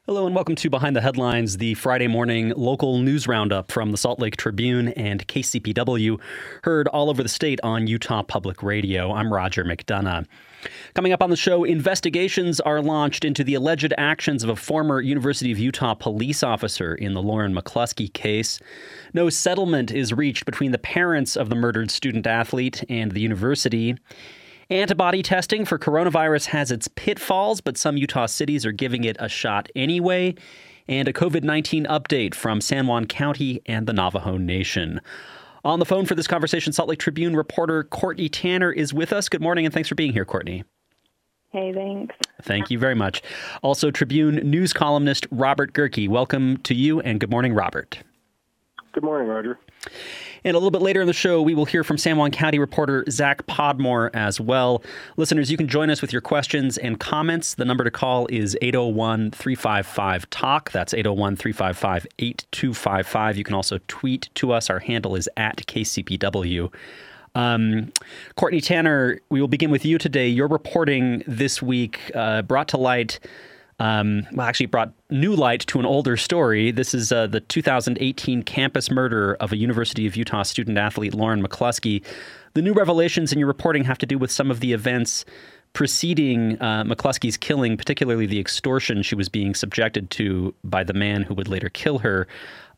Hello and welcome to Behind the Headlines, the Friday morning local news roundup from the Salt Lake Tribune and KCPW, heard all over the state on Utah Public Radio. I'm Roger McDonough. Coming up on the show, investigations are launched into the alleged actions of a former University of Utah police officer in the Lauren McCluskey case. No settlement is reached between the parents of the murdered student athlete and the university. Antibody testing for coronavirus has its pitfalls, but some Utah cities are giving it a shot anyway. And a COVID-19 update from San Juan County and the Navajo Nation. On the phone for this conversation, Salt Lake Tribune reporter Courtney Tanner is with us. Good morning, and thanks for being here, Courtney. Hey, thanks. Thank you very much. Also, Tribune news columnist Robert Gehrke. Welcome to you, and good morning, Robert. Good morning, Roger. And a little bit later in the show, we will hear from San Juan County reporter Zach Podmore as well. Listeners, you can join us with your questions and comments. The number to call is 801-355-TALK. That's 801-355-8255. You can also tweet to us. Our handle is @KCPW. Courtney Tanner, we will begin with you today. Your reporting this week brought to light brought new light to an older story. This is the 2018 campus murder of a University of Utah student-athlete, Lauren McCluskey. The new revelations in your reporting have to do with some of the events preceding McCluskey's killing, particularly the extortion she was being subjected to by the man who would later kill her.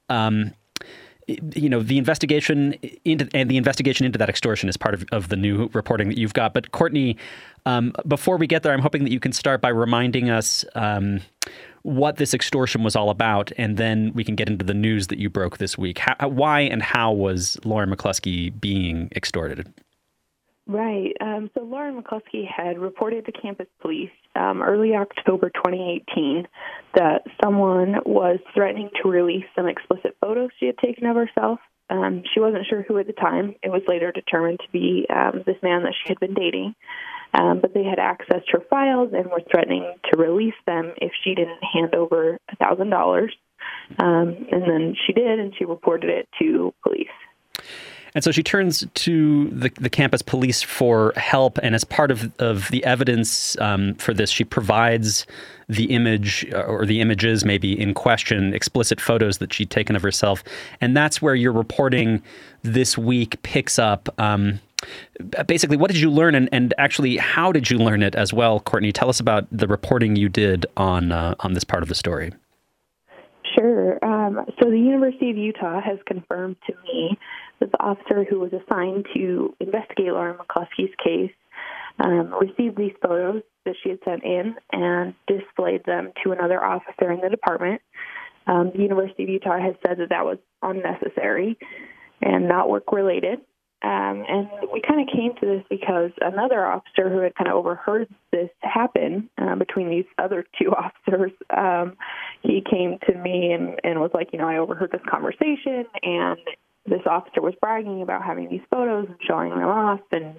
The investigation into that extortion is part of the new reporting that you've got. But Courtney, before we get there, I'm hoping that you can start by reminding us what this extortion was all about, and then we can get into the news that you broke this week. Why and how was Lauren McCluskey being extorted? Right. So Lauren McCluskey had reported to campus police early October 2018 that someone was threatening to release some explicit photos she had taken of herself. She wasn't sure who at the time. It was later determined to be this man that she had been dating. But they had accessed her files and were threatening to release them if she didn't hand over $1,000. And then she did, and she reported it to police. And so she turns to the campus police for help, and as part of the evidence for this, she provides the image or the images maybe in question, explicit photos that she'd taken of herself. And that's where your reporting this week picks up. Basically, what did you learn, and actually, how did you learn it as well, Courtney? Tell us about the reporting you did on this part of the story. Sure. So the University of Utah has confirmed to me that the officer who was assigned to investigate Lauren McCluskey's case received these photos that she had sent in and displayed them to another officer in the department. The University of Utah has said that was unnecessary and not work-related. And we kind of came to this because another officer who had kind of overheard this happen between these other two officers, he came to me and was like, I overheard this conversation, and this officer was bragging about having these photos and showing them off. And,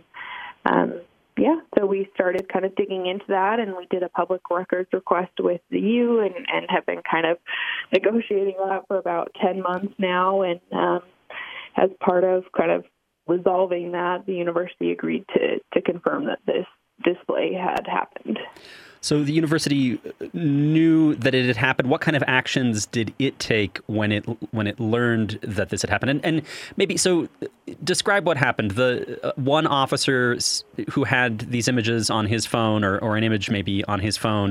so we started kind of digging into that, and we did a public records request with the U and have been kind of negotiating that for about 10 months now. And as part of kind of resolving that, the university agreed to confirm that this display had happened. So the university knew that it had happened. What kind of actions did it take when it learned that this had happened? And maybe, so describe what happened. The one officer who had these images on his phone, or an image maybe on his phone,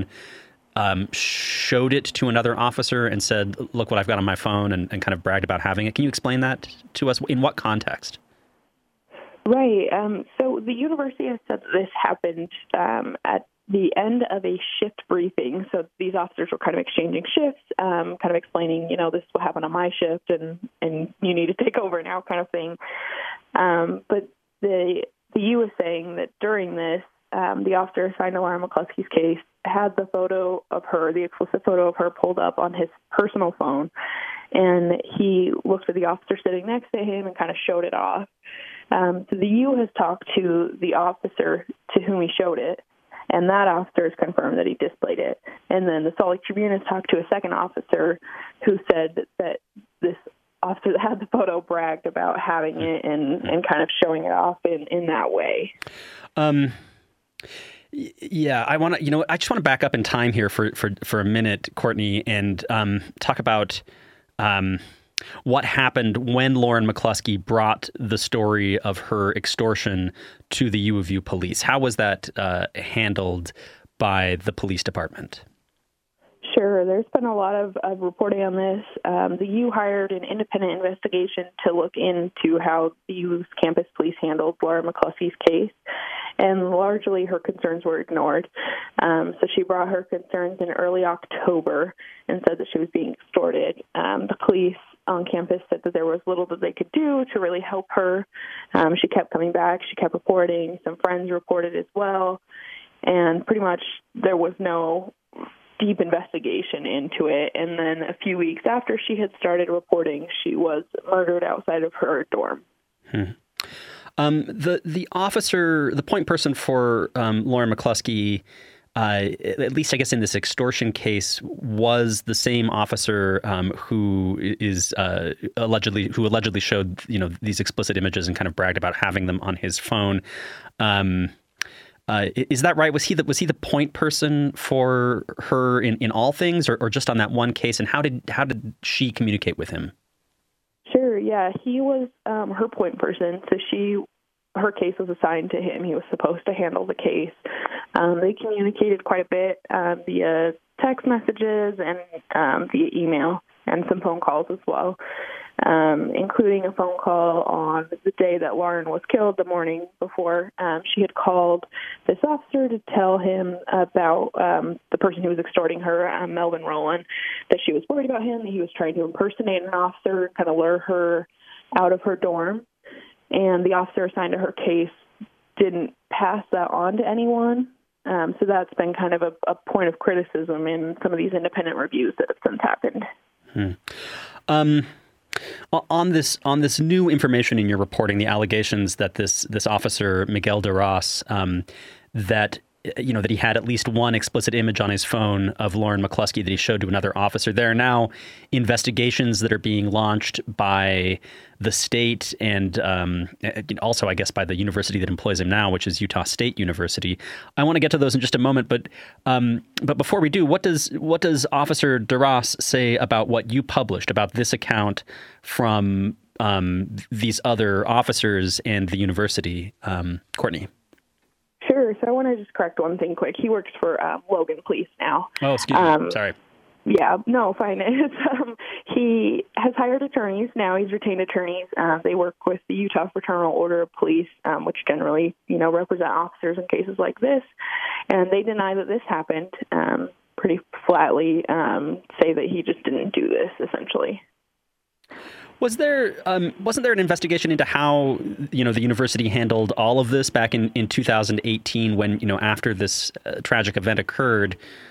showed it to another officer and said, look what I've got on my phone, and kind of bragged about having it. Can you explain that to us? In what context? Right. So the university has said that this happened at the end of a shift briefing. So these officers were kind of exchanging shifts, kind of explaining, this is what happened on my shift, and you need to take over now, kind of thing. But the U is saying that during this, the officer assigned to Lauren McCluskey's case had the photo of her, the explicit photo of her, pulled up on his personal phone, and he looked at the officer sitting next to him and kind of showed it off. So the U has talked to the officer to whom he showed it, and that officer has confirmed that he displayed it. And then the Salt Lake Tribune has talked to a second officer who said that this officer that had the photo bragged about having it and kind of showing it off in that way. Yeah, I just want to back up in time here for a minute, Courtney, and talk about what happened when Lauren McCluskey brought the story of her extortion to the U of U police. How was that handled by the police department? Sure. There's been a lot of reporting on this. The U hired an independent investigation to look into how the U's campus police handled Laura McCluskey's case, and largely her concerns were ignored. So she brought her concerns in early October and said that she was being extorted. The police on campus said that there was little that they could do to really help her. She kept coming back. She kept reporting. Some friends reported as well. And pretty much there was no deep investigation into it. And then a few weeks after she had started reporting, she was murdered outside of her dorm. The officer, the point person for Lauren McCluskey, at least I guess in this extortion case, was the same officer who allegedly showed these explicit images and kind of bragged about having them on his phone. Is that right? Was he the point person for her in all things, or just on that one case? And how did she communicate with him? Sure. Yeah, he was her point person. So her case was assigned to him. He was supposed to handle the case. They communicated quite a bit via text messages and via email and some phone calls as well, including a phone call on the day that Lauren was killed, the morning before. She had called this officer to tell him about the person who was extorting her, Melvin Rowland, that she was worried about him, that he was trying to impersonate an officer, kind of lure her out of her dorm. And the officer assigned to her case didn't pass that on to anyone. So that's been kind of a point of criticism in some of these independent reviews that have since happened. On this new information in your reporting, the allegations that this officer Miguel de Ros, that he had at least one explicit image on his phone of Lauren McCluskey that he showed to another officer. There are now investigations that are being launched by the state and also, I guess, by the university that employs him now, which is Utah State University. I want to get to those in just a moment, but before we do, what does Officer de Ros say about what you published about this account from these other officers and the university, Courtney? Sure. So I want to just correct one thing quick. He works for Logan Police now. Oh, excuse me. Sorry. Yeah, no, fine. He has hired attorneys now. He's retained attorneys. They work with the Utah Fraternal Order of Police, which generally, represent officers in cases like this. And they deny that this happened pretty flatly, say that he just didn't do this, essentially. Wasn't there an investigation into how, the university handled all of this back in 2018 when, after this tragic event occurred?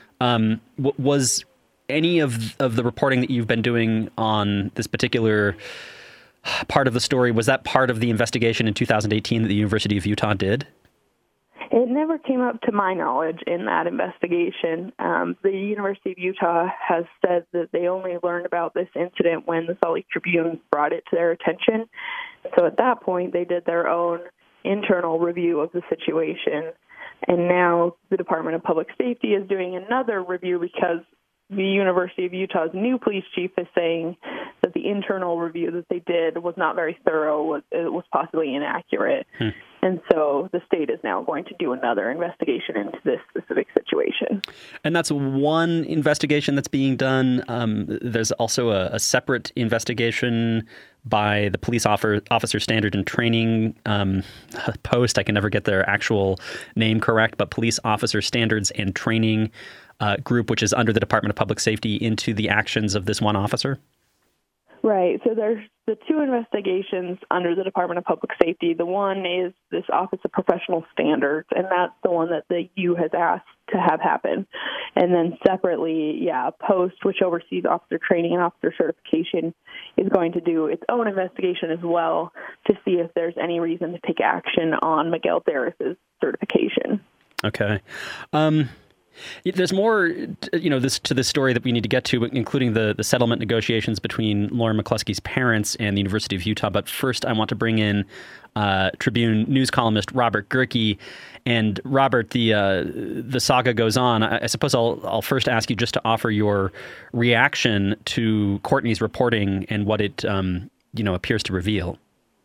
Was any of the reporting that you've been doing on this particular part of the story, was that part of the investigation in 2018 that the University of Utah did? It never came up to my knowledge in that investigation. The University of Utah has said that they only learned about this incident when the Salt Lake Tribune brought it to their attention. So at that point, they did their own internal review of the situation. And now the Department of Public Safety is doing another review because the University of Utah's new police chief is saying that the internal review that they did was not very thorough, it was possibly inaccurate. And so the state is now going to do another investigation into this specific situation. And that's one investigation that's being done. There's also a separate investigation by the Police Officer Standard and Training Post. I can never get their actual name correct, but Police Officer Standards and Training Group, which is under the Department of Public Safety, into the actions of this one officer? Right. So there's the two investigations under the Department of Public Safety. The one is this Office of Professional Standards, and that's the one that the U has asked to have happen. And then separately, Post, which oversees officer training and officer certification, is going to do its own investigation as well to see if there's any reason to take action on Miguel Deris's certification. Okay. There's more, to this story that we need to get to, including the settlement negotiations between Lauren McCluskey's parents and the University of Utah. But first, I want to bring in Tribune news columnist Robert Gehrke. And Robert, the saga goes on. I suppose I'll first ask you just to offer your reaction to Courtney's reporting and what it appears to reveal.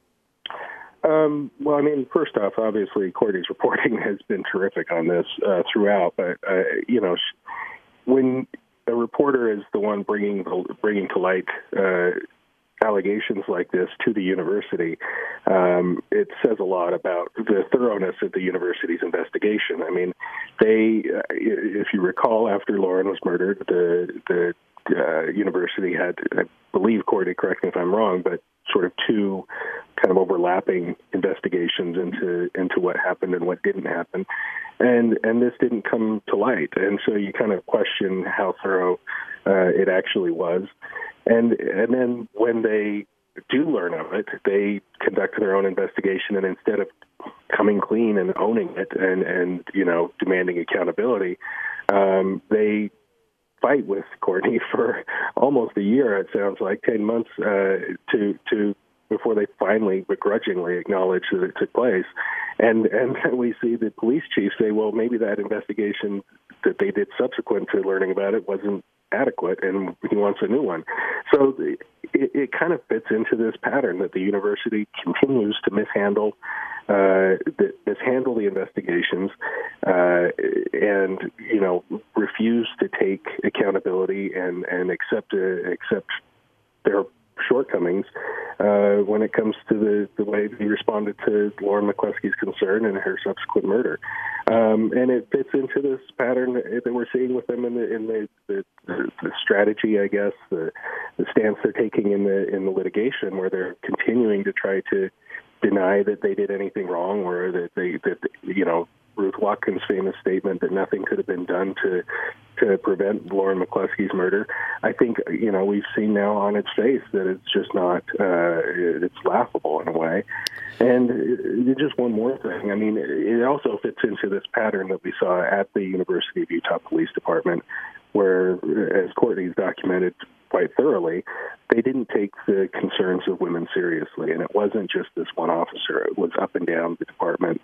Well, I mean, first off, obviously, Courtney's reporting has been terrific on this throughout. But when a reporter is the one bringing to light allegations like this to the university, it says a lot about the thoroughness of the university's investigation. I mean, if you recall, after Lauren was murdered, the university had, I believe, Courtney, correct me if I'm wrong, but sort of two kind of overlapping investigations into what happened and what didn't happen. And this didn't come to light. And so you kind of question how thorough it actually was. And then when they do learn of it, they conduct their own investigation, and instead of coming clean and owning it and demanding accountability, they fight with Courtney for almost a year. It sounds like 10 months to before they finally begrudgingly acknowledge that it took place. And we see the police chief say, well, maybe that investigation that they did subsequent to learning about it wasn't adequate, and he wants a new one. So it kind of fits into this pattern that the university continues to mishandle the investigations and refuse to take accountability and accept their shortcomings when it comes to the way he responded to Lauren McCluskey's concern and her subsequent murder. And it fits into this pattern that we're seeing with them in the strategy, I guess, the stance they're taking in the litigation, where they're continuing to try to deny that they did anything wrong, or that Ruth Watkins' famous statement that nothing could have been done to prevent Lauren McCluskey's murder. I think, we've seen now on its face that it's just not, it's laughable in a way. And just one more thing. I mean, it also fits into this pattern that we saw at the University of Utah Police Department, where, as Courtney's documented quite thoroughly, they didn't take the concerns of women seriously. And it wasn't just this one officer. It was up and down the department.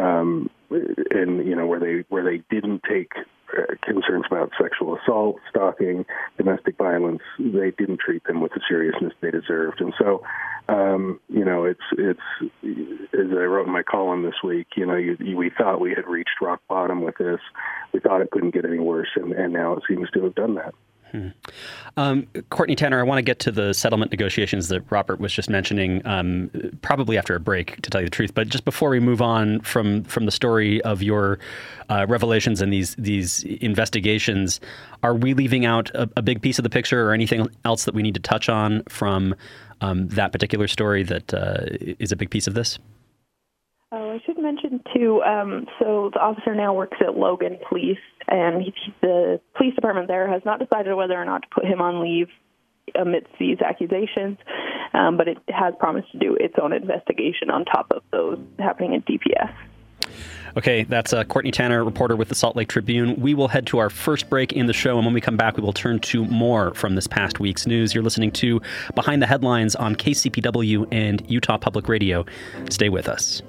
Where they didn't take concerns about sexual assault, stalking, domestic violence, they didn't treat them with the seriousness they deserved. And so, it's as I wrote in my column this week, we thought we had reached rock bottom with this. We thought it couldn't get any worse, and now it seems to have done that. Courtney Tanner, I want to get to the settlement negotiations that Robert was just mentioning, probably after a break, to tell you the truth. But just before we move on from the story of your revelations and these investigations, are we leaving out a big piece of the picture, or anything else that we need to touch on from that particular story that is a big piece of this? Oh, I should mention, too, so the officer now works at Logan Police, and the police department there has not decided whether or not to put him on leave amidst these accusations, but it has promised to do its own investigation on top of those happening at DPS. Okay, that's Courtney Tanner, reporter with the Salt Lake Tribune. We will head to our first break in the show, and when we come back, we will turn to more from this past week's news. You're listening to Behind the Headlines on KCPW and Utah Public Radio. Stay with us.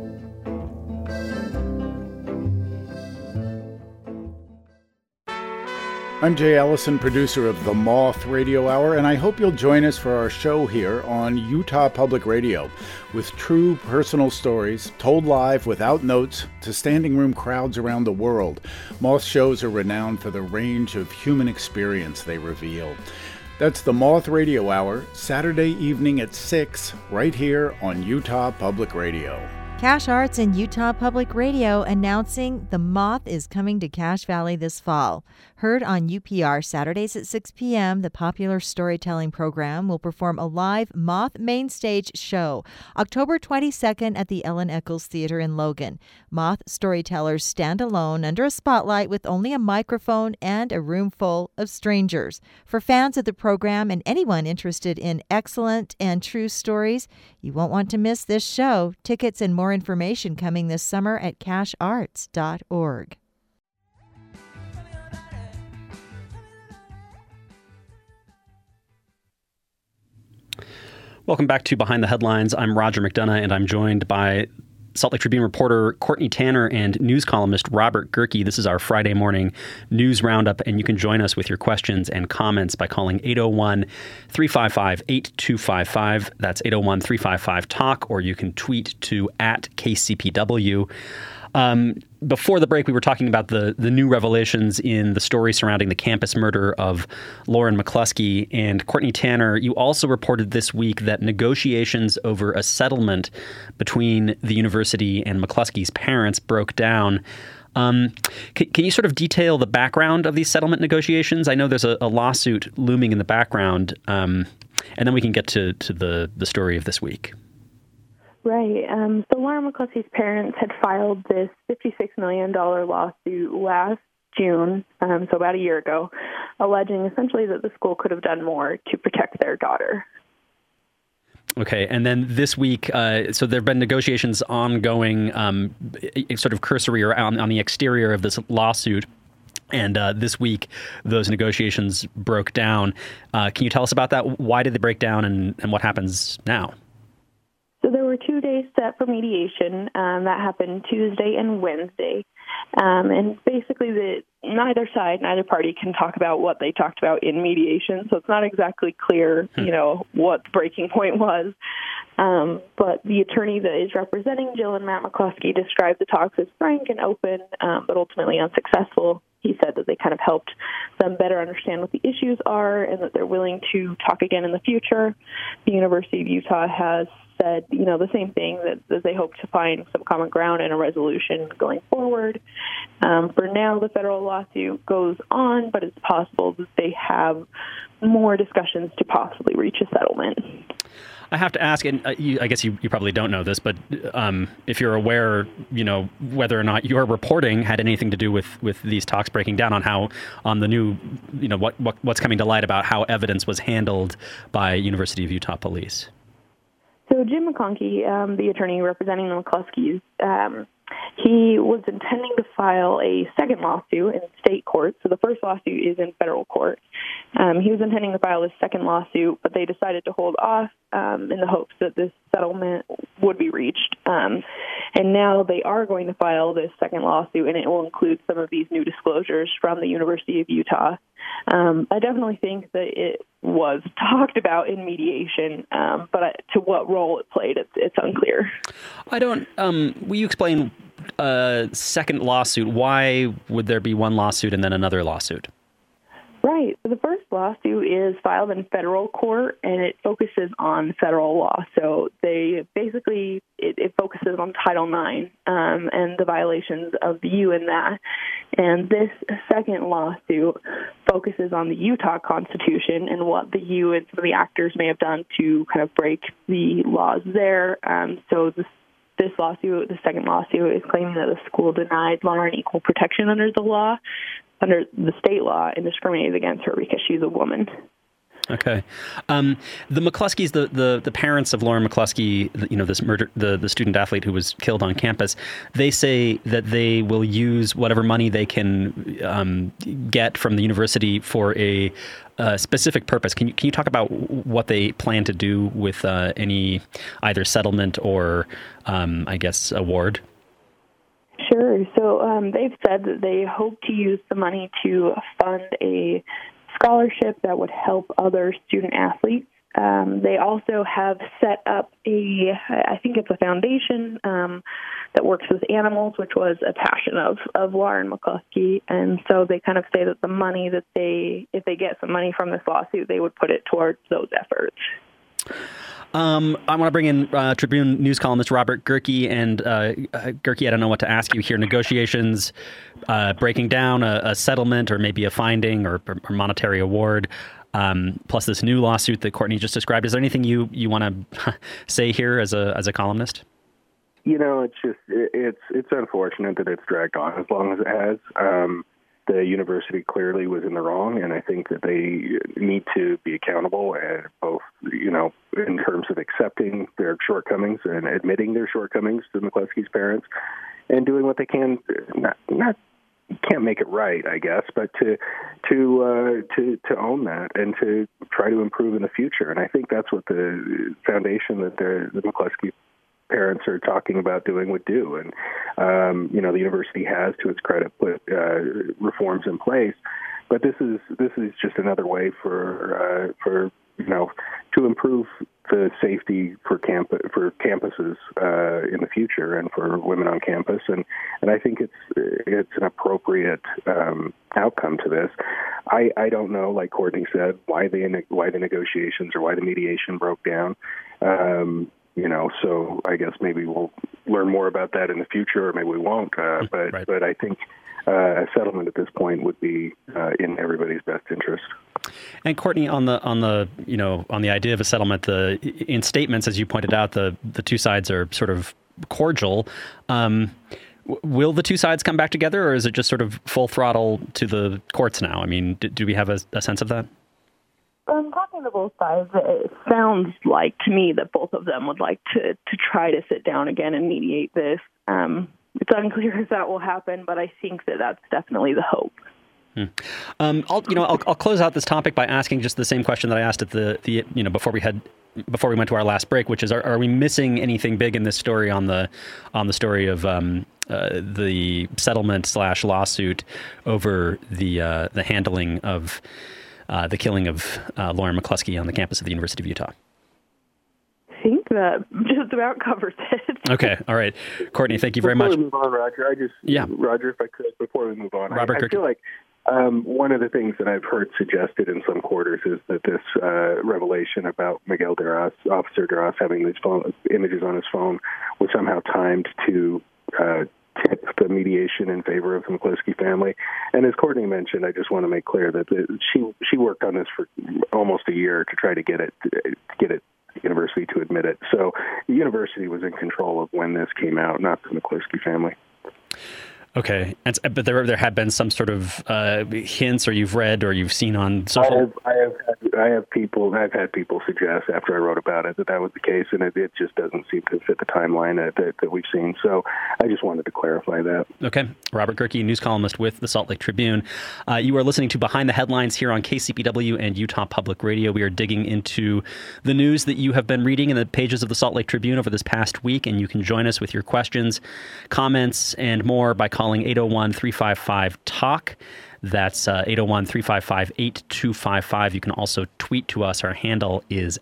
I'm Jay Ellison, producer of The Moth Radio Hour, and I hope you'll join us for our show here on Utah Public Radio, with true personal stories told live without notes to standing room crowds around the world. Moth shows are renowned for the range of human experience they reveal. That's The Moth Radio Hour, Saturday evening at 6, right here on Utah Public Radio. Cache Arts and Utah Public Radio announcing The Moth is coming to Cache Valley this fall. Heard on UPR Saturdays at 6 p.m., the popular storytelling program will perform a live Moth main stage show October 22nd at the Ellen Eccles Theater in Logan. Moth storytellers stand alone under a spotlight with only a microphone and a room full of strangers. For fans of the program and anyone interested in excellent and true stories, you won't want to miss this show. Tickets and more information coming this summer at cachearts.org. Welcome back to Behind the Headlines. I'm Roger McDonough, and I'm joined by Salt Lake Tribune reporter Courtney Tanner and news columnist Robert Gehrke. This is our Friday morning news roundup, and you can join us with your questions and comments by calling 801-355-8255. That's 801-355-TALK, or you can tweet to @KCPW. Before the break, we were talking about the new revelations in the story surrounding the campus murder of Lauren McCluskey. And Courtney Tanner, you also reported this week that negotiations over a settlement between the university and McCluskey's parents broke down. Can you sort of detail the background of these settlement negotiations? I know there's a lawsuit looming in the background, and then we can get to the story of this week. Right. So Lauren McCluskey's parents had filed this $56 million lawsuit last June, so about a year ago, alleging essentially that the school could have done more to protect their daughter. Okay, and then this week, so there have been negotiations ongoing, sort of cursory or on the exterior of this lawsuit. And this week, those negotiations broke down. Can you tell us about that? Why did they break down, and what happens now? So there were 2 days set for mediation. That happened Tuesday and Wednesday. And basically, neither party can talk about what they talked about in mediation. So it's not exactly clear, what the breaking point was. But the attorney that is representing Jill and Matt McCluskey described the talks as frank and open, but ultimately unsuccessful. He said that they kind of helped them better understand what the issues are and that they're willing to talk again in the future. The University of Utah has said, the same thing, that they hope to find some common ground and a resolution going forward. For now, the federal lawsuit goes on, but it's possible that they have more discussions to possibly reach a settlement. I have to ask, and I guess you probably don't know this, but if you're aware, whether or not your reporting had anything to do with these talks breaking down on the new, what's coming to light about how evidence was handled by University of Utah police. So Jim McConkey, the attorney representing the McCluskeys, he was intending to file a second lawsuit in state court. So the first lawsuit is in federal court. He was intending to file this second lawsuit, but they decided to hold off in the hopes that this settlement would be reached. And now they are going to file this second lawsuit, and it will include some of these new disclosures from the University of Utah. I definitely think that it was talked about in mediation, but to what role it played, it's unclear. Will you explain second lawsuit? Why would there be one lawsuit and then another lawsuit? Right. So the first lawsuit is filed in federal court, and it focuses on federal law. So they basically, it focuses on Title IX and the violations of the U in that. And this second lawsuit focuses on the Utah Constitution and what the U and some of the actors may have done to kind of break the laws there. So this lawsuit, the second lawsuit, is claiming that the school denied Lauren equal protection under the state law, and discriminated against her because she's a woman. Okay. The McCluskeys, the parents of Lauren McCluskey, this murder, the student athlete who was killed on campus, they say that they will use whatever money they can get from the university for a specific purpose. Can you talk about what they plan to do with any either settlement or, award? Sure. So they've said that they hope to use the money to fund a scholarship that would help other student athletes. They also have set up I think it's a foundation that works with animals, which was a passion of Lauren McCluskey. And so they kind of say that the money that if they get some money from this lawsuit, they would put it towards those efforts. I want to bring in Tribune news columnist Robert Gehrke. And Gehrke, I don't know what to ask you here. Negotiations breaking down, a settlement or maybe a finding or monetary award, plus this new lawsuit that Courtney just described. Is there anything you want to say here as a columnist? It's just it's unfortunate that it's dragged on as long as it has. The university clearly was in the wrong, and I think that they need to be accountable, and both, in terms of accepting their shortcomings and admitting their shortcomings to McCluskey's parents, and doing what they can, not can't make it right, I guess, but to own that and to try to improve in the future. And I think that's what the foundation that the McCluskey parents are talking about doing would do. And the university has, to its credit, put reforms in place. But this is just another way for to improve the safety for campuses in the future and for women on campus, and I think it's an appropriate outcome to this. I don't know, like Courtney said, why the negotiations or why the mediation broke down. So I guess maybe we'll learn more about that in the future, or maybe we won't. But I think a settlement at this point would be in everybody's best interest. And Courtney, on the idea of a settlement, in statements, as you pointed out, the two sides are sort of cordial. Will the two sides come back together, or is it just sort of full throttle to the courts now? I mean, do we have a sense of that? Talking to both sides, it sounds like to me that both of them would like to try to sit down again and mediate this. It's unclear if that will happen, but I think that's definitely the hope. I'll close out this topic by asking just the same question that I asked at the before we went to our last break, which is, are we missing anything big in this story on the story of the settlement / lawsuit over the handling of the killing of Lauren McCluskey on the campus of the University of Utah? I think that just about covers it. Okay. All right. Courtney, thank you very much. Before we move on, Roger, Roger, if I could, before we move on, Robert, I feel like one of the things that I've heard suggested in some quarters is that this revelation about Miguel Duras, Officer Duras, having these images on his phone was somehow timed to tip the mediation in favor of the McCluskey family. And as Courtney mentioned, I just want to make clear that she worked on this for almost a year to try to get it university to admit it. So the university was in control of when this came out, not the McCluskey family. Okay, but there had been some sort of hints, or you've read, or you've seen on social. I've had people suggest after I wrote about it that was the case, and it just doesn't seem to fit the timeline that we've seen. So I just wanted to clarify that. Okay, Robert Gehrke, news columnist with the Salt Lake Tribune. You are listening to Behind the Headlines here on KCPW and Utah Public Radio. We are digging into the news that you have been reading in the pages of the Salt Lake Tribune over this past week, and you can join us with your questions, comments, and more by calling 801-355-TALK. That's 801-355-8255. You can also tweet to us. Our handle is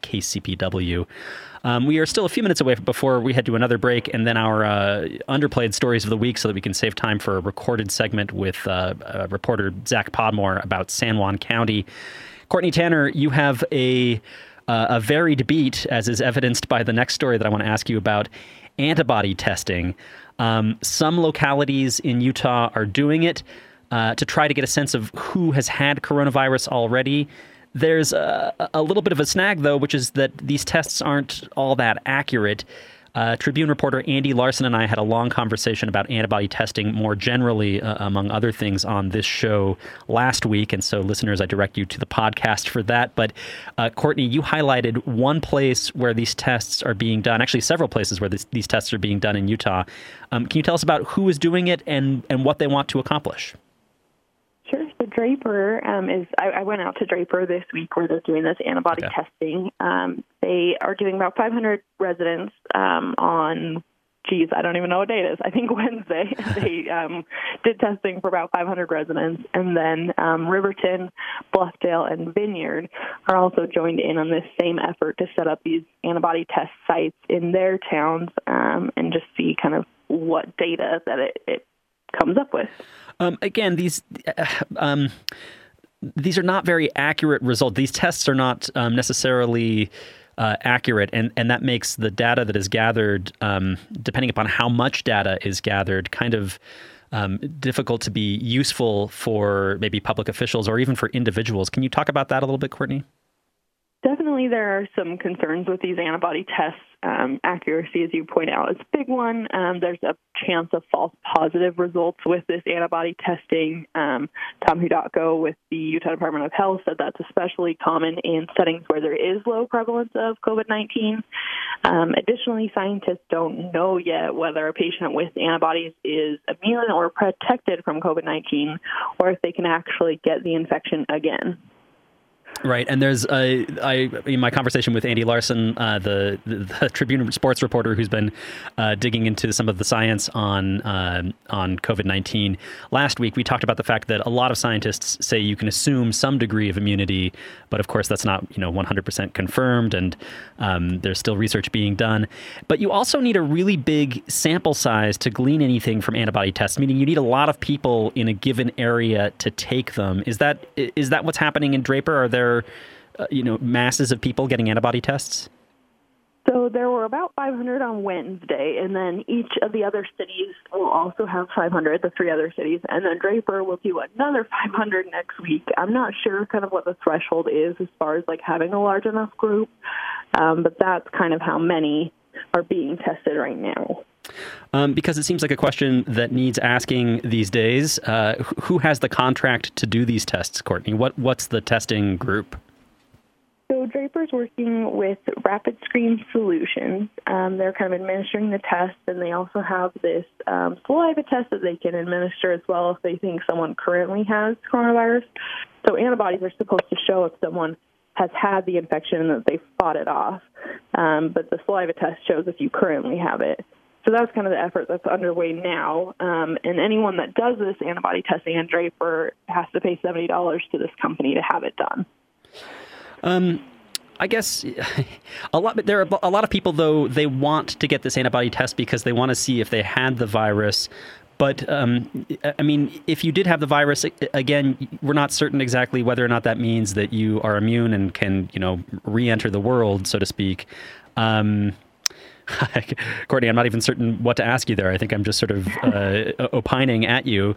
@KCPW. We are still a few minutes away before we head to another break, and then our underplayed stories of the week, so that we can save time for a recorded segment with reporter Zach Podmore about San Juan County. Courtney Tanner, you have a varied beat, as is evidenced by the next story that I want to ask you about, antibody testing. Some localities in Utah are doing it to try to get a sense of who has had coronavirus already. There's a little bit of a snag, though, which is that these tests aren't all that accurate. Tribune reporter Andy Larson and I had a long conversation about antibody testing more generally, among other things, on this show last week. And so, listeners, I direct you to the podcast for that. But, Courtney, you highlighted one place where these tests are being done, actually several places where these tests are being done in Utah. Can you tell us about who is doing it and what they want to accomplish? Sure. So Draper I went out to Draper this week where they're doing this antibody testing. They are doing about 500 residents on, I don't even know what date it is. I think Wednesday. They did testing for about 500 residents. And then Riverton, Bluffdale, and Vineyard are also joined in on this same effort to set up these antibody test sites in their towns and just see kind of what data that it comes up with. Again, these are not very accurate results. These tests are not necessarily accurate, and that makes the data that is gathered, depending upon how much data is gathered, kind of difficult to be useful for maybe public officials or even for individuals. Can you talk about that a little bit, Courtney? Definitely there are some concerns with these antibody tests accuracy, as you point out, is a big one. There's a chance of false positive results with this antibody testing. Tom Hudotko with the Utah Department of Health said that's especially common in settings where there is low prevalence of COVID-19. Additionally, scientists don't know yet whether a patient with antibodies is immune or protected from COVID-19, or if they can actually get the infection again. Right, and there's in my conversation with Andy Larson, the Tribune sports reporter who's been digging into some of the science on COVID-19. Last week, we talked about the fact that a lot of scientists say you can assume some degree of immunity, but of course that's not 100% confirmed, and there's still research being done. But you also need a really big sample size to glean anything from antibody tests, meaning you need a lot of people in a given area to take them. Is that what's happening in Draper? Are there masses of people getting antibody tests? So there were about 500 on Wednesday, and then each of the other cities will also have 500, the three other cities, and then Draper will do another 500 next week. I'm not sure kind of what the threshold is as far as like having a large enough group, but that's kind of how many are being tested right now. Because it seems like a question that needs asking these days. Who has the contract to do these tests, Courtney? What's the testing group? So Draper's working with Rapid Screen Solutions. They're kind of administering the test, and they also have this saliva test that they can administer as well if they think someone currently has coronavirus. So antibodies are supposed to show if someone has had the infection and that they fought it off. But the saliva test shows if you currently have it. So that's kind of the effort that's underway now. And anyone that does this antibody testing in Draper has to pay $70 to this company to have it done. I guess there are a lot of people, though, they want to get this antibody test because they want to see if they had the virus. But, I mean, if you did have the virus, again, we're not certain exactly whether or not that means that you are immune and can, re-enter the world, so to speak. Courtney, I'm not even certain what to ask you there. I think I'm just sort of opining at you.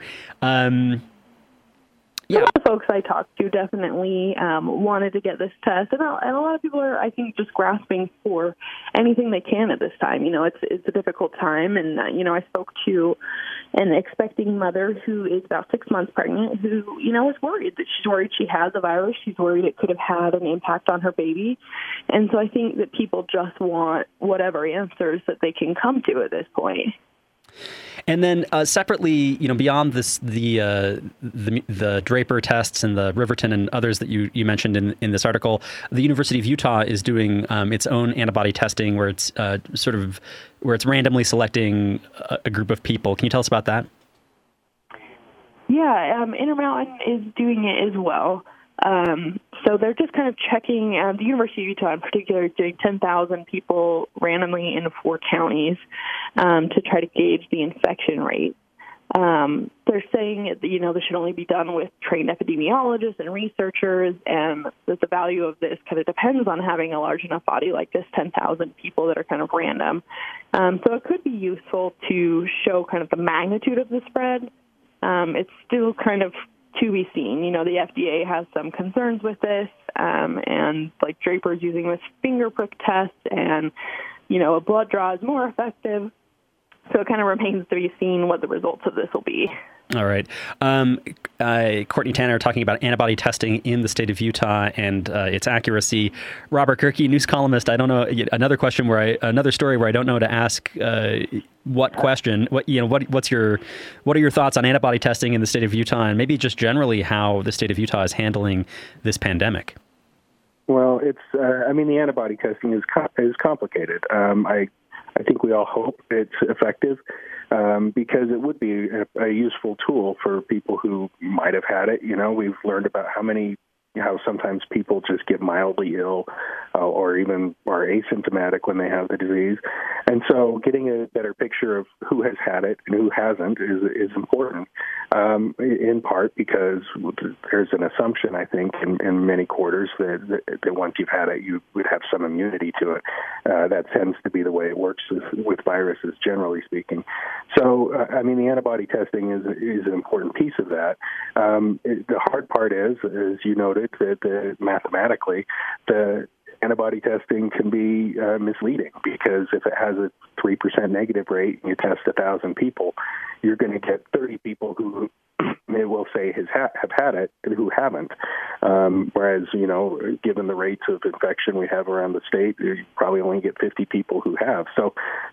Yeah. Some of the folks I talked to definitely wanted to get this test, and a lot of people are, I think, just grasping for anything they can at this time. It's a difficult time, and I spoke to an expecting mother who is about 6 months pregnant, who is worried that she's worried she has the virus. She's worried it could have had an impact on her baby, and so I think that people just want whatever answers that they can come to at this point. And then separately, beyond this, the Draper tests and the Riverton and others that you mentioned in this article, the University of Utah is doing its own antibody testing where it's randomly selecting a group of people. Can you tell us about that? Yeah, Intermountain is doing it as well. So they're just kind of checking, the University of Utah in particular is doing 10,000 people randomly in 4 counties to try to gauge the infection rate. They're saying that, this should only be done with trained epidemiologists and researchers, and that the value of this kind of depends on having a large enough body like this, 10,000 people that are kind of random. So it could be useful to show kind of the magnitude of the spread. It's still kind of to be seen. The FDA has some concerns with this, and like Draper's using this finger prick test, and, a blood draw is more effective. So it kind of remains to be seen what the results of this will be. All right. Courtney Tanner talking about antibody testing in the state of Utah and its accuracy. Robert Kirky, news columnist. I don't know. Another story where I don't know to ask what question. What are your thoughts on antibody testing in the state of Utah, and maybe just generally how the state of Utah is handling this pandemic? Well, it's. The antibody testing is complicated. I think we all hope it's effective because it would be a useful tool for people who might have had it. We've learned about how sometimes people just get mildly ill or even are asymptomatic when they have the disease. And so getting a better picture of who has had it and who hasn't is important, in part because there's an assumption, I think, in many quarters that once you've had it, you would have some immunity to it. That tends to be the way it works with viruses, generally speaking. So, the antibody testing is an important piece of that. The hard part is, as you noted, that mathematically, antibody testing can be misleading, because if it has a 3% negative rate and you test 1,000 people, you're going to get 30 people who they will say have had it who haven't. Whereas, given the rates of infection we have around the state, you probably only get 50 people who have. So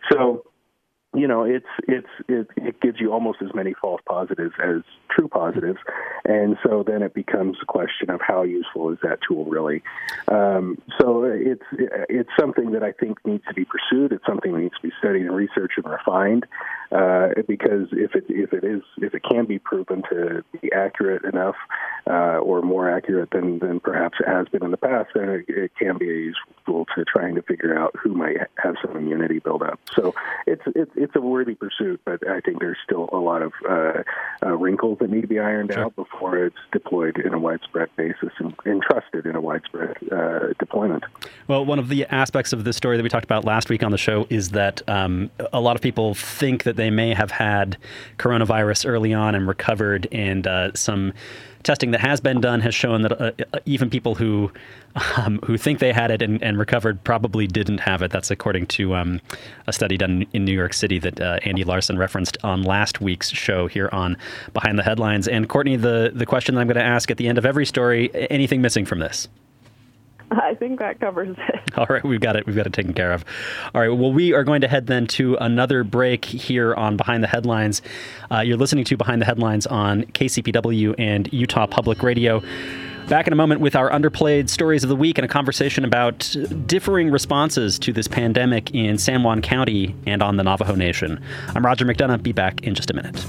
it gives you almost as many false positives as true positives, and so then it becomes a question of how useful is that tool really. So it's something that I think needs to be pursued. It's something that needs to be studied and researched and refined, because if it can be proven to be accurate enough, or more accurate than perhaps it has been in the past, then it can be a useful tool to trying to figure out who might have some immunity build up. So it's a worthy pursuit, but I think there's still a lot of wrinkles that need to be ironed out before it's deployed in a widespread basis and trusted in a widespread deployment. Well, one of the aspects of this story that we talked about last week on the show is that a lot of people think that they may have had coronavirus early on and recovered, and some testing that has been done has shown that even people who think they had it and recovered probably didn't have it. That's according to a study done in New York City that Andy Larson referenced on last week's show here on Behind the Headlines. And Courtney, the question that I'm going to ask at the end of every story, anything missing from this? I think that covers it. All right, we've got it taken care of. All right, well, we are going to head then to another break here on Behind the Headlines. You're listening to Behind the Headlines on KCPW and Utah Public Radio. Back in a moment with our underplayed stories of the week and a conversation about differing responses to this pandemic in San Juan County and on the Navajo Nation. I'm Roger McDonough. Be back in just a minute.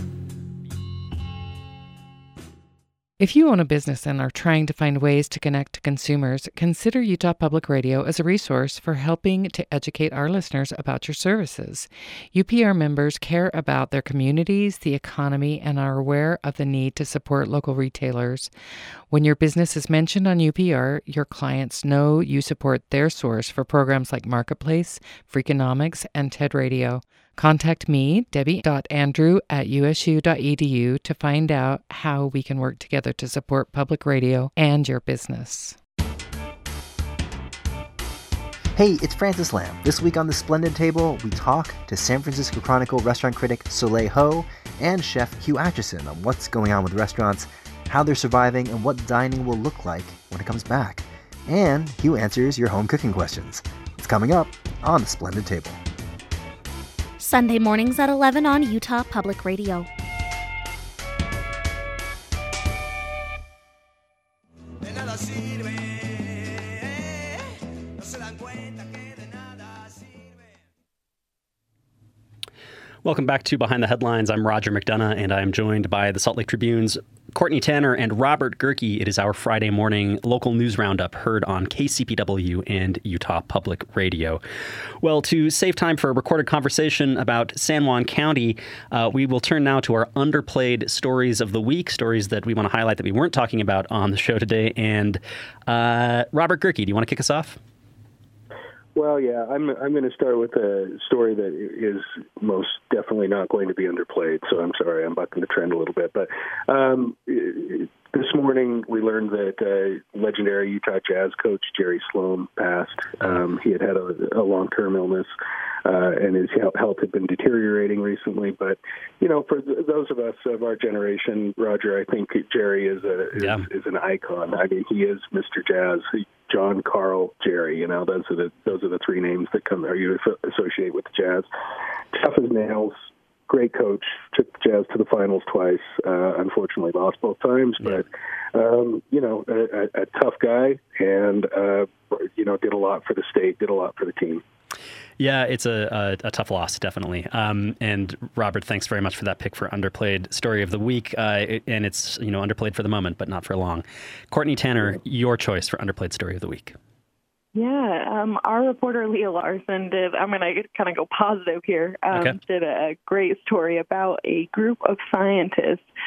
If you own a business and are trying to find ways to connect to consumers, consider Utah Public Radio as a resource for helping to educate our listeners about your services. UPR members care about their communities, the economy, and are aware of the need to support local retailers. When your business is mentioned on UPR, your clients know you support their source for programs like Marketplace, Freakonomics, and TED Radio. Contact me, debbie.andrew@usu.edu, to find out how we can work together to support public radio and your business. Hey, it's Francis Lam. This week on The Splendid Table, we talk to San Francisco Chronicle restaurant critic Soleil Ho and chef Hugh Atchison on what's going on with restaurants, how they're surviving, and what dining will look like when it comes back. And Hugh answers your home cooking questions. It's coming up on The Splendid Table. Sunday mornings at 11 on Utah Public Radio. Welcome back to Behind the Headlines. I'm Roger McDonough, and I am joined by the Salt Lake Tribune's Courtney Tanner and Robert Gerke. It is our Friday morning local news roundup heard on KCPW and Utah Public Radio. Well, to save time for a recorded conversation about San Juan County, we will turn now to our underplayed stories of the week, stories that we want to highlight that we weren't talking about on the show today. And Robert Gerke, do you want to kick us off? Well, yeah, I'm going to start with a story that is most definitely not going to be underplayed, so I'm sorry, I'm bucking the trend a little bit. But this morning we learned that legendary Utah Jazz coach Jerry Sloan passed. He had a long-term illness, and his health had been deteriorating recently. But, for those of us of our generation, Roger, I think Jerry is an icon. I mean, he is Mr. Jazz. John, Carl, Jerry, those are the three names that you associate with the Jazz. Tough as nails, great coach, took the Jazz to the finals twice. Unfortunately, lost both times, but a tough guy, and did a lot for the state, did a lot for the team. Yeah, it's a tough loss, definitely. And Robert, thanks very much for that pick for underplayed story of the week. And it's underplayed for the moment, but not for long. Courtney Tanner, your choice for underplayed story of the week. Yeah, our reporter Leah Larson I'm going to kind of go positive here, did a great story about a group of scientists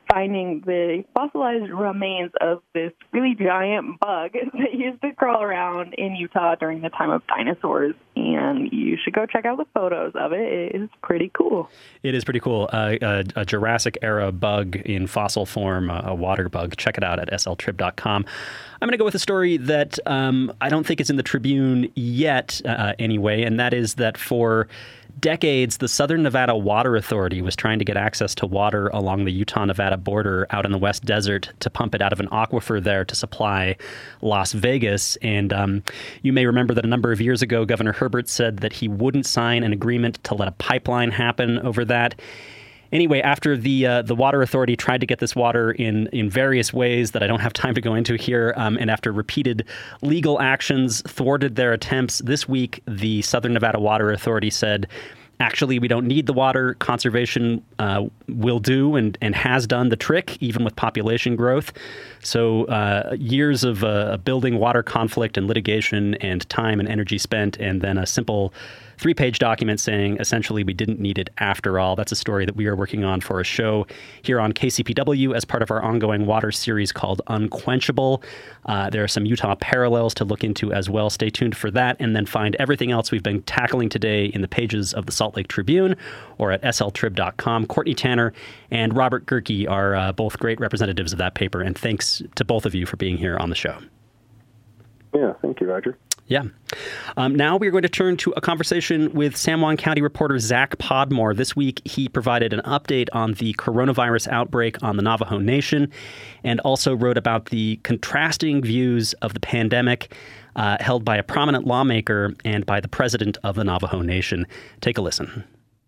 finding the fossilized remains of this really giant bug that used to crawl around in Utah during the time of dinosaurs. And you should go check out the photos of it. It is pretty cool. It is pretty cool. A Jurassic-era bug in fossil form, a water bug. Check it out at sltrib.com. I'm going to go with a story that I don't think is in the Tribune yet anyway, and that is that for decades, the Southern Nevada Water Authority was trying to get access to water along the Utah-Nevada border out in the West Desert to pump it out of an aquifer there to supply Las Vegas. And you may remember that a number of years ago, Governor Herbert said that he wouldn't sign an agreement to let a pipeline happen over that. Anyway, after the Water Authority tried to get this water in various ways that I don't have time to go into here, and after repeated legal actions thwarted their attempts, this week the Southern Nevada Water Authority said, actually, we don't need the water. Conservation will do and has done the trick, even with population growth. So years of building water conflict and litigation and time and energy spent, and then a simple 3-page document saying essentially we didn't need it after all. That's a story that we are working on for a show here on KCPW as part of our ongoing water series called Unquenchable. There are some Utah parallels to look into as well. Stay tuned for that, and then find everything else we've been tackling today in the pages of the Salt Lake Tribune or at sltrib.com. Courtney Tanner and Robert Gerke are both great representatives of that paper, and thanks to both of you for being here on the show. Yeah, thank you, Roger. Yeah. Now we're going to turn to a conversation with San Juan County reporter Zach Podmore. This week, he provided an update on the coronavirus outbreak on the Navajo Nation and also wrote about the contrasting views of the pandemic held by a prominent lawmaker and by the president of the Navajo Nation. Take a listen.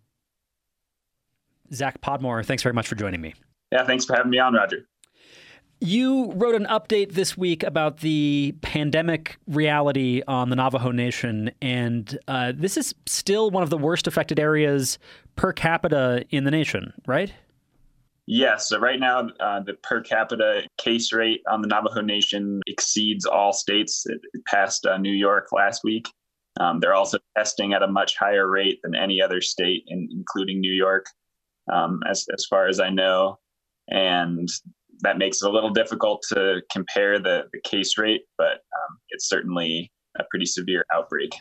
Zach Podmore, thanks very much for joining me. Yeah, thanks for having me on, Roger. You wrote an update this week about the pandemic reality on the Navajo Nation, and this is still one of the worst affected areas per capita in the nation, right? Yes. So right now, the per capita case rate on the Navajo Nation exceeds all states. It passed New York last week. They're also testing at a much higher rate than any other state, including New York, as far as I know. And that makes it a little difficult to compare the case rate, but it's certainly a pretty severe outbreak.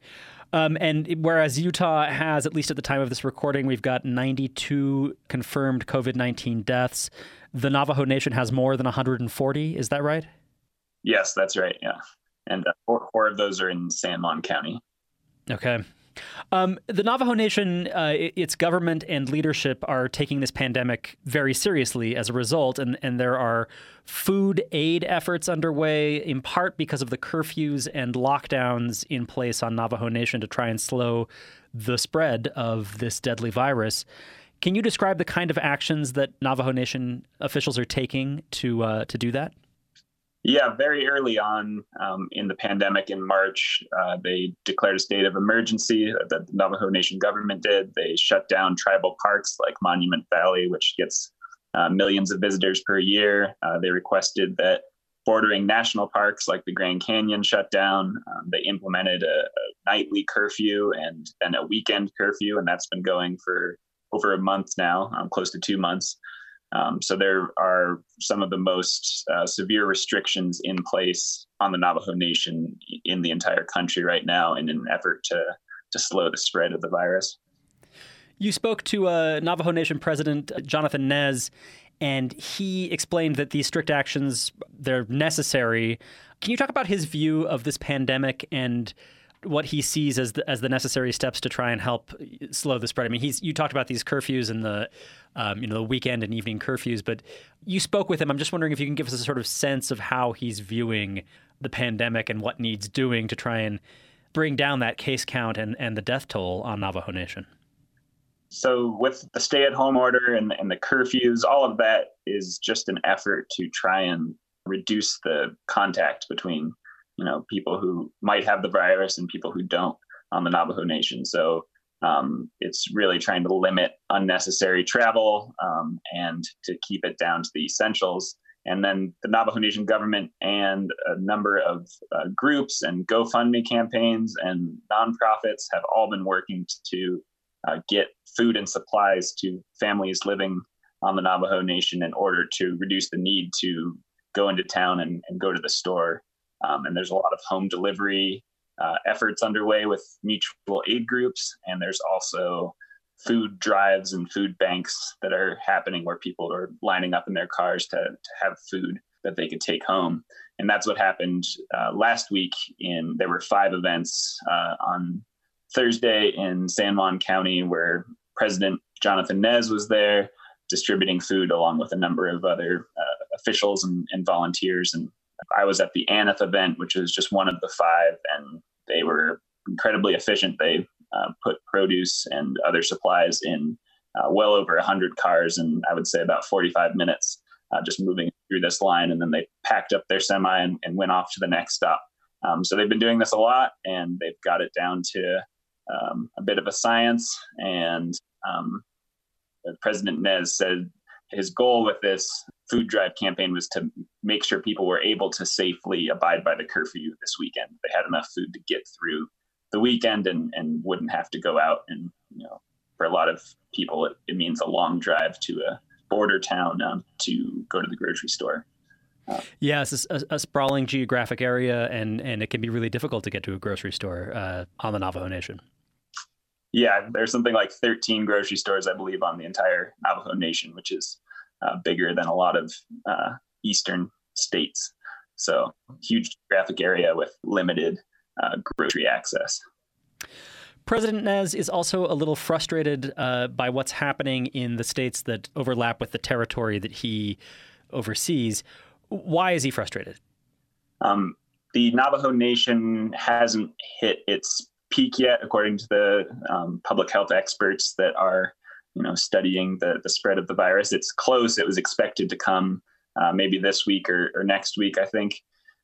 And whereas Utah has, at least at the time of this recording, we've got 92 confirmed COVID-19 deaths, the Navajo Nation has more than 140. Is that right? Yes, that's right. Yeah. And four of those are in San Juan County. Okay. The Navajo Nation, its government and leadership are taking this pandemic very seriously as a result, and there are food aid efforts underway, in part because of the curfews and lockdowns in place on Navajo Nation to try and slow the spread of this deadly virus. Can you describe the kind of actions that Navajo Nation officials are taking to do that? Yeah, very early on in the pandemic in March, they declared a state of emergency. The Navajo Nation government did. They shut down tribal parks like Monument Valley, which gets millions of visitors per year. They requested that bordering national parks like the Grand Canyon shut down. They implemented a nightly curfew and then a weekend curfew, and that's been going for over a month now, close to 2 months. So there are some of the most severe restrictions in place on the Navajo Nation in the entire country right now in an effort to slow the spread of the virus. You spoke to Navajo Nation President Jonathan Nez, and he explained that these strict actions, they're necessary. Can you talk about his view of this pandemic and what he sees as the necessary steps to try and help slow the spread? I mean, you talked about these curfews and the weekend and evening curfews, but you spoke with him. I'm just wondering if you can give us a sort of sense of how he's viewing the pandemic and what needs doing to try and bring down that case count and the death toll on Navajo Nation. So with the stay-at-home order and the curfews, all of that is just an effort to try and reduce the contact between people who might have the virus and people who don't on the Navajo Nation. So it's really trying to limit unnecessary travel and to keep it down to the essentials. And then the Navajo Nation government and a number of groups and GoFundMe campaigns and nonprofits have all been working to get food and supplies to families living on the Navajo Nation in order to reduce the need to go into town and go to the store. And there's a lot of home delivery efforts underway with mutual aid groups. And there's also food drives and food banks that are happening where people are lining up in their cars to have food that they could take home. And that's what happened last week. There were 5 events on Thursday in San Juan County where President Jonathan Nez was there distributing food along with a number of other officials and volunteers. And I was at the Aneth event, which is just one of the 5, and they were incredibly efficient. They put produce and other supplies in well over 100 cars, and I would say about 45 minutes, just moving through this line. And then they packed up their semi and went off to the next stop. So they've been doing this a lot, and they've got it down to a bit of a science. And President Nez said his goal with this food drive campaign was to make sure people were able to safely abide by the curfew this weekend. They had enough food to get through the weekend and wouldn't have to go out. And, for a lot of people, it means a long drive to a border town to go to the grocery store. Yes, it's a sprawling geographic area, and it can be really difficult to get to a grocery store on the Navajo Nation. Yeah, there's something like 13 grocery stores, I believe, on the entire Navajo Nation, which is bigger than a lot of eastern states. So huge geographic area with limited grocery access. President Nez is also a little frustrated by what's happening in the states that overlap with the territory that he oversees. Why is he frustrated? The Navajo Nation hasn't hit its peak yet, according to the public health experts that are, studying the spread of the virus. It's close. It was expected to come maybe this week or next week, I think.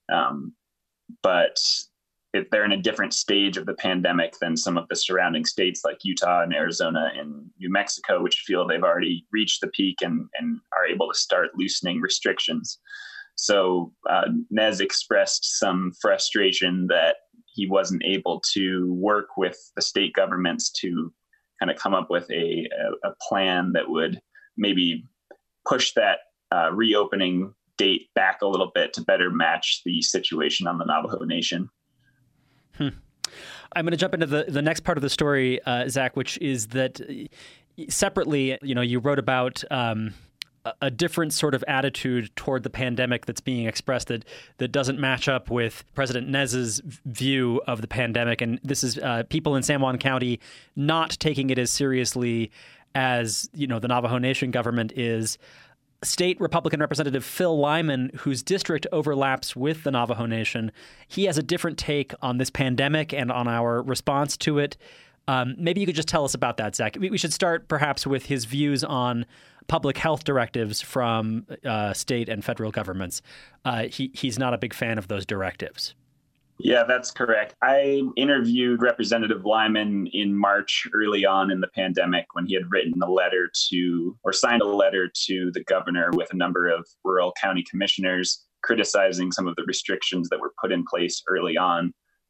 But they're in a different stage of the pandemic than some of the surrounding states like Utah and Arizona and New Mexico, which feel they've already reached the peak and are able to start loosening restrictions. So Nez expressed some frustration that he wasn't able to work with the state governments to kind of come up with a plan that would maybe push that reopening date back a little bit to better match the situation on the Navajo Nation. I'm going to jump into the next part of the story, Zach, which is that separately, you wrote about a different sort of attitude toward the pandemic that's being expressed that doesn't match up with President Nez's view of the pandemic. And this is people in San Juan County not taking it as seriously as, the Navajo Nation government is. State Republican Representative Phil Lyman, whose district overlaps with the Navajo Nation, he has a different take on this pandemic and on our response to it. Maybe you could just tell us about that, Zach. We should start perhaps with his views on public health directives from state and federal governments. He's not a big fan of those directives. Yeah, that's correct. I interviewed Representative Lyman in March, early on in the pandemic, when he had written a letter signed a letter to the governor with a number of rural county commissioners criticizing some of the restrictions that were put in place early on.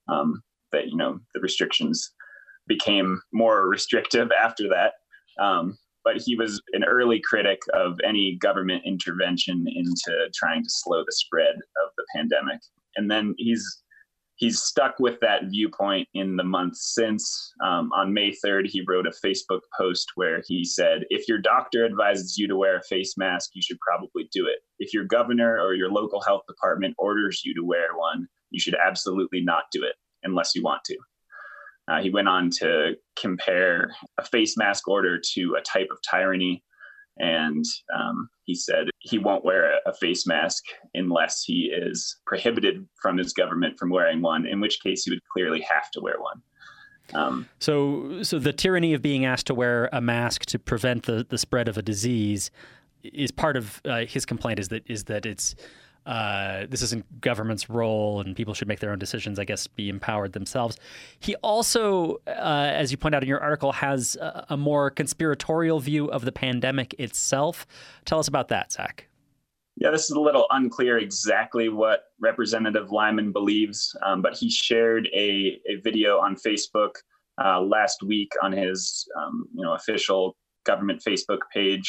The restrictions became more restrictive after that. But he was an early critic of any government intervention into trying to slow the spread of the pandemic. And then he's stuck with that viewpoint in the months since. On May 3rd, he wrote a Facebook post where he said, if your doctor advises you to wear a face mask, you should probably do it. If your governor or your local health department orders you to wear one, you should absolutely not do it unless you want to. He went on to compare a face mask order to a type of tyranny. And he said he won't wear a face mask unless he is prohibited from his government from wearing one, in which case he would clearly have to wear one. So the tyranny of being asked to wear a mask to prevent the spread of a disease is part of his complaint, is that it's this isn't government's role and people should make their own decisions, I guess, be empowered themselves. He also, as you point out in your article, has a more conspiratorial view of the pandemic itself. Tell us about that, Zach. Yeah, this is a little unclear exactly what Representative Lyman believes, but he shared a video on Facebook last week on his official government Facebook page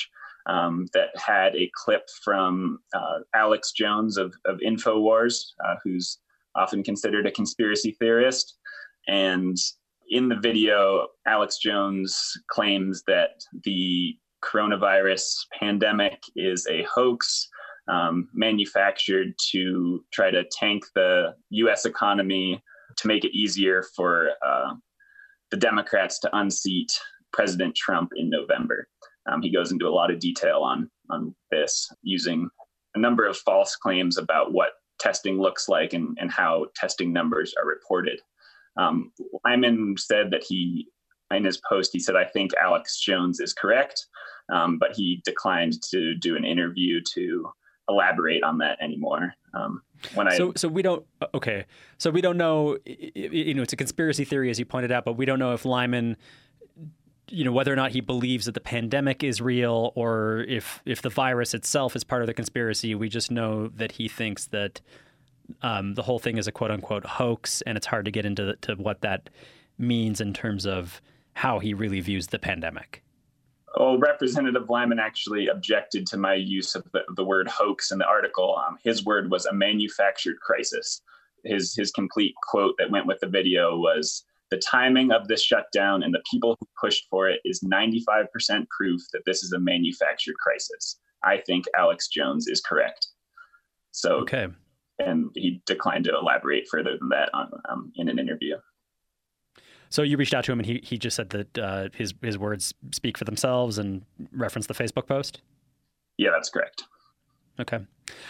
that had a clip from Alex Jones of InfoWars, who's often considered a conspiracy theorist. And in the video, Alex Jones claims that the coronavirus pandemic is a hoax manufactured to try to tank the U.S. economy to make it easier for the Democrats to unseat President Trump in November. He goes into a lot of detail on this, using a number of false claims about what testing looks like and how testing numbers are reported. Lyman said that in his post, he said, "I think Alex Jones is correct," but he declined to do an interview to elaborate on that anymore. So we don't know, it's a conspiracy theory, as you pointed out, but we don't know if Lyman, whether or not he believes that the pandemic is real or if the virus itself is part of the conspiracy. We just know that he thinks that the whole thing is a quote unquote hoax, and it's hard to get into what that means in terms of how he really views the pandemic. Well, Representative Lyman actually objected to my use of the word hoax in the article. His word was a manufactured crisis. His complete quote that went with the video was, "The timing of this shutdown and the people who pushed for it is 95% proof that this is a manufactured crisis. I think Alex Jones is correct." So, okay. And he declined to elaborate further than that in an interview. So you reached out to him, and he just said that his words speak for themselves and referenced the Facebook post? Yeah, that's correct. Okay.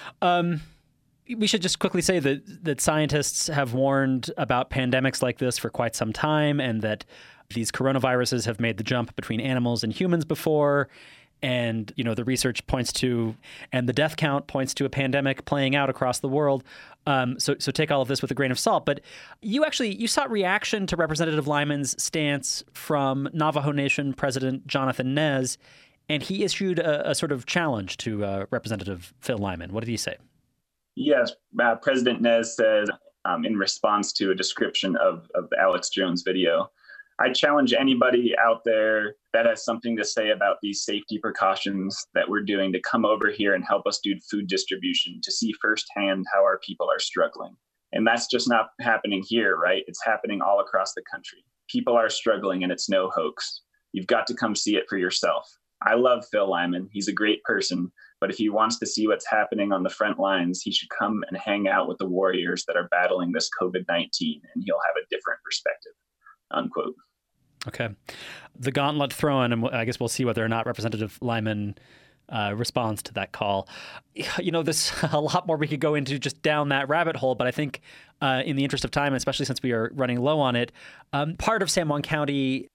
We should just quickly say that scientists have warned about pandemics like this for quite some time, and that these coronaviruses have made the jump between animals and humans before. And, the research points to, and the death count points to, a pandemic playing out across the world. So take all of this with a grain of salt. But you sought reaction to Representative Lyman's stance from Navajo Nation President Jonathan Nez, and he issued a sort of challenge to Representative Phil Lyman. What did he say? Yes, President Nez said, in response to a description of the Alex Jones video, "I challenge anybody out there that has something to say about these safety precautions that we're doing to come over here and help us do food distribution to see firsthand how our people are struggling." And that's just not happening here, right? It's happening all across the country. People are struggling, and it's no hoax. You've got to come see it for yourself. I love Phil Lyman. He's a great person. But if he wants to see what's happening on the front lines, he should come and hang out with the warriors that are battling this COVID-19, and he'll have a different perspective, unquote. Okay. The gauntlet thrown, and I guess we'll see whether or not Representative Lyman responds to that call. There's a lot more we could go into just down that rabbit hole, but I think in the interest of time, especially since we are running low on it, part of San Juan County...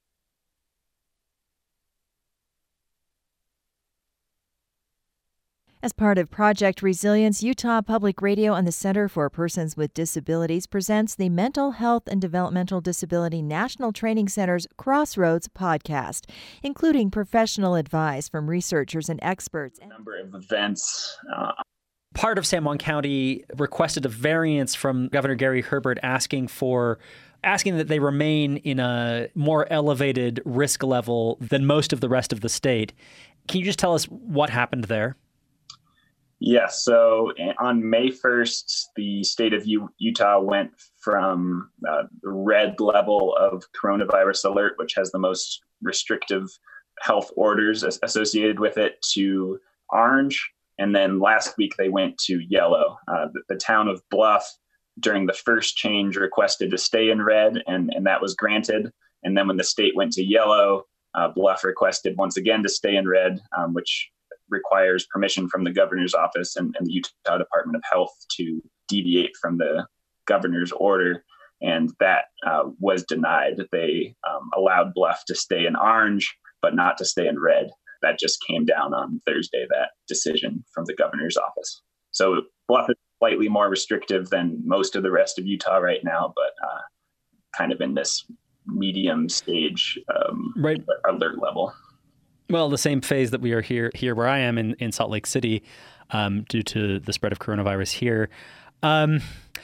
As part of Project Resilience, Utah Public Radio and the Center for Persons with Disabilities presents the Mental Health and Developmental Disability National Training Center's Crossroads podcast, including professional advice from researchers and experts. A number of events. Part of San Juan County requested a variance from Governor Gary Herbert asking that they remain in a more elevated risk level than most of the rest of the state. Can you just tell us what happened there? Yes. So on May 1st, the state of Utah went from the red level of coronavirus alert, which has the most restrictive health orders associated with it, to orange. And then last week they went to yellow. The town of Bluff, during the first change, requested to stay in red, and that was granted. And then when the state went to yellow, Bluff requested once again to stay in red, which requires permission from the governor's office and the Utah Department of Health to deviate from the governor's order. And that was denied. They allowed Bluff to stay in orange, but not to stay in red. That just came down on Thursday, that decision from the governor's office. So Bluff is slightly more restrictive than most of the rest of Utah right now, but kind of in this medium stage alert level. Well, the same phase that we are here where I am in Salt Lake City due to the spread of coronavirus here.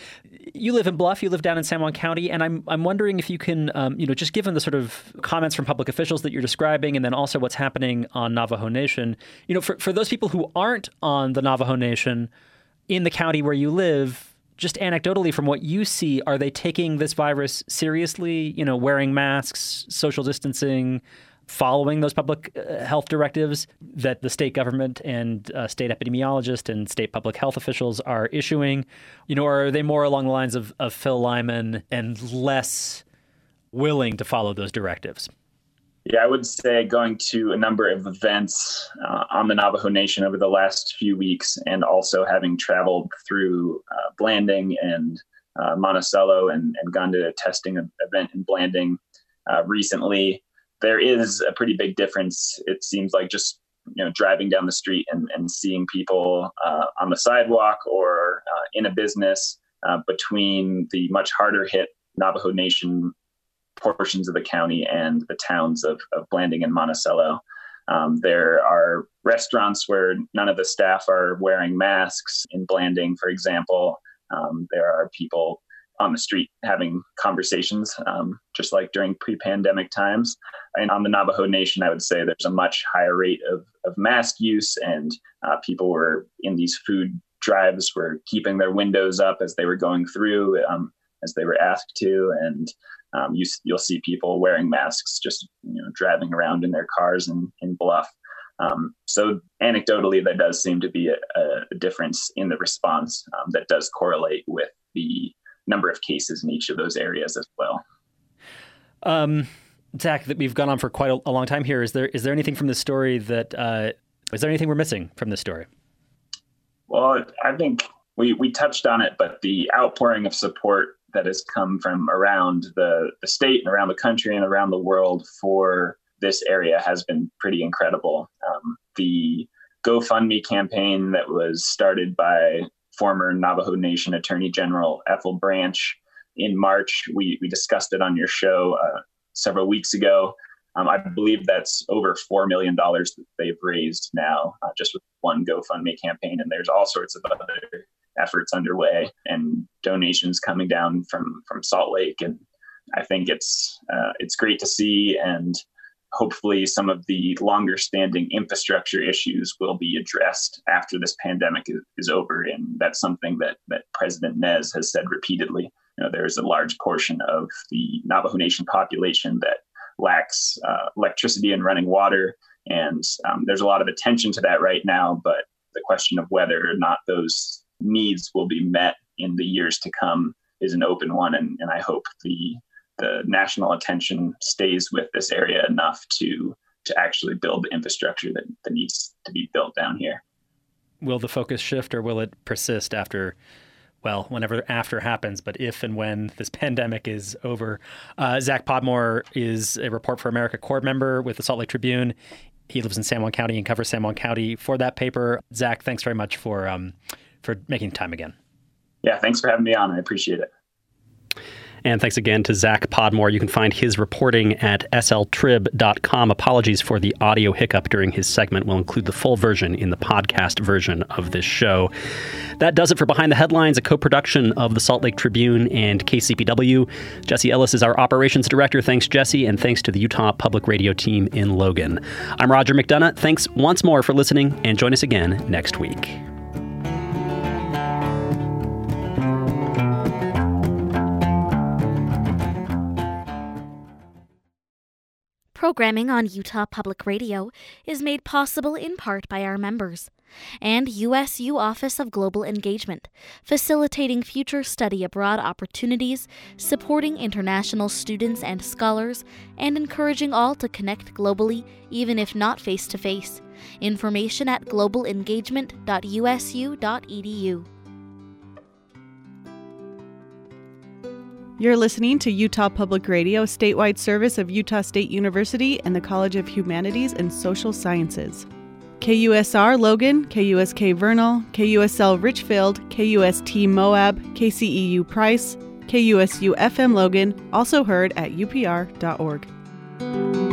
You live in Bluff, you live down in San Juan County, and I'm wondering if you can, just given the sort of comments from public officials that you're describing, and then also what's happening on Navajo Nation, for those people who aren't on the Navajo Nation in the county where you live, just anecdotally from what you see, are they taking this virus seriously, wearing masks, social distancing, following those public health directives that the state government and state epidemiologists and state public health officials are issuing? Or are they more along the lines of Phil Lyman and less willing to follow those directives? Yeah, I would say going to a number of events on the Navajo Nation over the last few weeks, and also having traveled through Blanding and Monticello and gone to a testing event in Blanding recently, there is a pretty big difference. It seems like just driving down the street and seeing people on the sidewalk or in a business between the much harder hit Navajo Nation portions of the county and the towns of Blanding and Monticello. There are restaurants where none of the staff are wearing masks. In Blanding, for example, there are people on the street having conversations, just like during pre-pandemic times. And on the Navajo Nation, I would say there's a much higher rate of mask use, and people were in these food drives were keeping their windows up as they were going through, as they were asked to. And you'll see people wearing masks, just driving around in their cars in Bluff. So anecdotally, there does seem to be a difference in the response that does correlate with the number of cases in each of those areas as well. Zach, that we've gone on for quite a long time here. Is there anything from this story that is there anything we're missing from this story? Well, I think we touched on it, but the outpouring of support that has come from around the state and around the country and around the world for this area has been pretty incredible. The GoFundMe campaign that was started by former Navajo Nation Attorney General Ethel Branch in March, we discussed it on your show several weeks ago. I believe that's over $4 million that they've raised now, just with one GoFundMe campaign. And there's all sorts of other efforts underway and donations coming down from Salt Lake. And I think it's great to see. And hopefully some of the longer standing infrastructure issues will be addressed after this pandemic is over. And that's something that President Nez has said repeatedly. There's a large portion of the Navajo Nation population that lacks electricity and running water. And there's a lot of attention to that right now, but the question of whether or not those needs will be met in the years to come is an open one. And I hope the national attention stays with this area enough to actually build the infrastructure that needs to be built down here. Will the focus shift, or will it persist after, whenever after happens, but if and when this pandemic is over? Zach Podmore is a Report for America Corps member with the Salt Lake Tribune. He lives in San Juan County and covers San Juan County for that paper. Zach, thanks very much for making time again. Yeah, thanks for having me on. I appreciate it. And thanks again to Zach Podmore. You can find his reporting at sltrib.com. Apologies for the audio hiccup during his segment. We'll include the full version in the podcast version of this show. That does it for Behind the Headlines, a co-production of the Salt Lake Tribune and KCPW. Jesse Ellis is our operations director. Thanks, Jesse, and thanks to the Utah Public Radio team in Logan. I'm Roger McDonough. Thanks once more for listening, and join us again next week. Programming on Utah Public Radio is made possible in part by our members and USU Office of Global Engagement, facilitating future study abroad opportunities, supporting international students and scholars, and encouraging all to connect globally, even if not face-to-face. Information at globalengagement.usu.edu. You're listening to Utah Public Radio, statewide service of Utah State University and the College of Humanities and Social Sciences. KUSR Logan, KUSK Vernal, KUSL Richfield, KUST Moab, KCEU Price, KUSU FM Logan, also heard at upr.org.